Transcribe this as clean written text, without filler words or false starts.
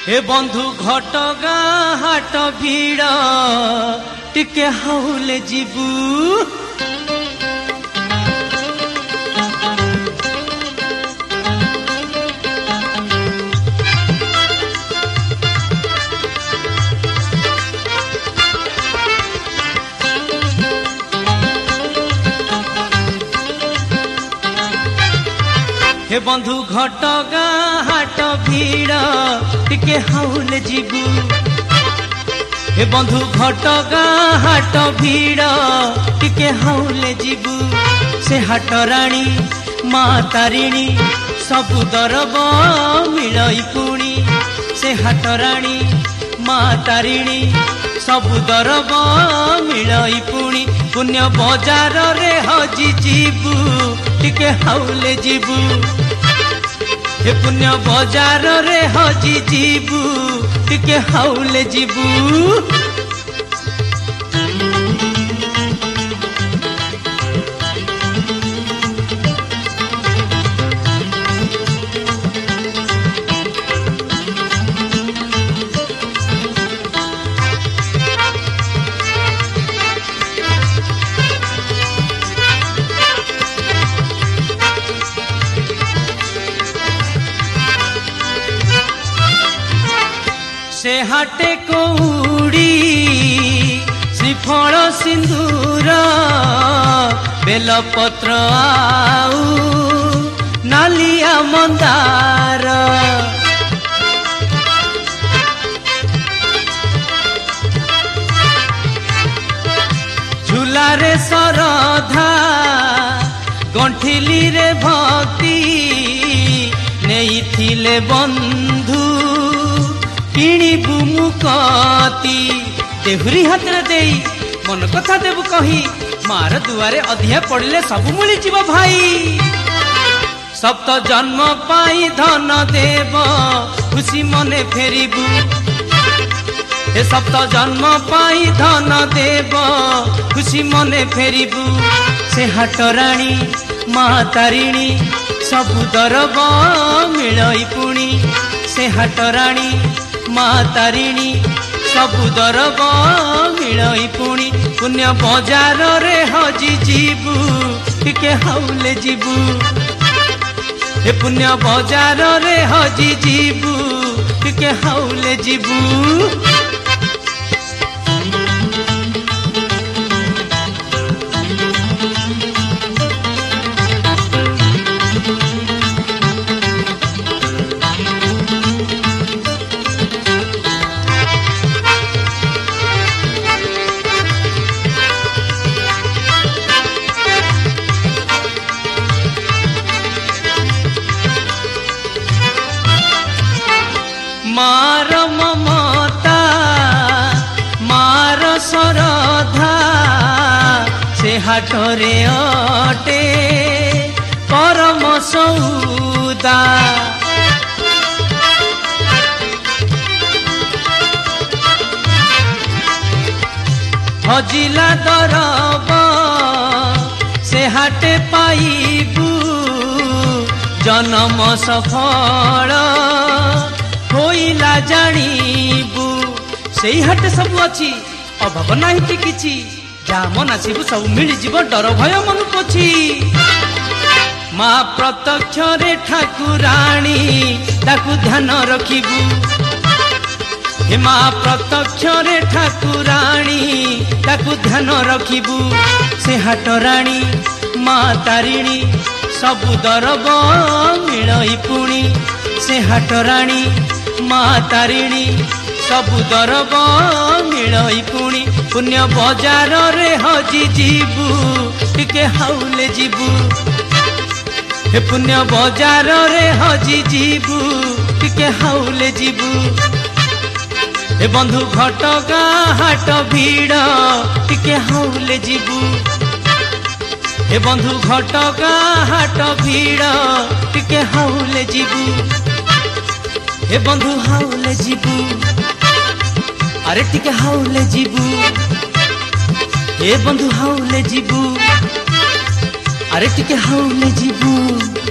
हे बंधु घटगाँ हाट भीड़ टिके हाउले जीबू हे बंधु घटगाँ हाट भीड़ टिके हाउले जीबू हे बंधु घटगाँ हाट भीड़ टिके हाउले जीबू से हाट राणी माँ तारिणी सबु दरब मिलई पुणी से हाट राणी माँ तारिणी सबु दरब मिलई पुणी पुण्य बजार रे हजी जीबू टिके हाउले जीबू हे पुण्य बजार रे हजी जीबू टिके हाउले जीबू से हाटे कौड़ी श्रीफल सिंदूर बेलपत्र आउ नालिया मंदार झुलारे सरधा गंठिली रे भक्ति नहीं थिले बंधु किणीबू मुकती देहुरी हाथ दे मन कथा देबू कही मार दुआरे अधिया पड़िले सब मिली जीव भाई सप्त जन्म पाई धन देव खुशी मने फेरिबू हे सप्त जन्म पाई धन देव खुशी मने फेरिबू से हाट राणी माँ तारिणी सबु दरब मिलई पुणी से हाट राणी माँ तारिणी सबु दरब मिलई पुणी पुण्य बजार रे हजी जीबू टिके हाउले जीबू हे पुण्य बजार रे हजी जीबू टिके हाउले जीबू मार ममता मार सरधा से हाटरे अटे परम सौदा हजिला दरब से हाटे पाइबू जन्म सफल होइला जानिबू से हाट सब अच्छी अभाव नहीं किछि जा मन आसबू सब मिल जीव डर भय मन पोछि माँ प्रत्यक्ष रे ठाकुराणी ताकू ध्यान रखिबू हे माँ प्रत्यक्ष रे ठाकुराणी ताकू ध्यान रखिबू से हाट राणी माँ तारिणी सबु दरब मिलई पुणी से हाट राणी माँ तारिणी सबु दरब मिलई पुणी पुण्य बजार रे हजी जीबू टिके हाउले जीबू हे पुण्य बजार रे हजी जीबू टिके हाउले जीबू हे बंधु घटगाँ हाट भीड़ टिके हाउले जीबू हे बंधु घटगाँ हाट भीड़ टिके हाउले जीबू हे बंधु हाउले जीबू अरे टिके हाउले जीबू हे बंधु हाउले जीबू अरे टिके हाउले जीबू।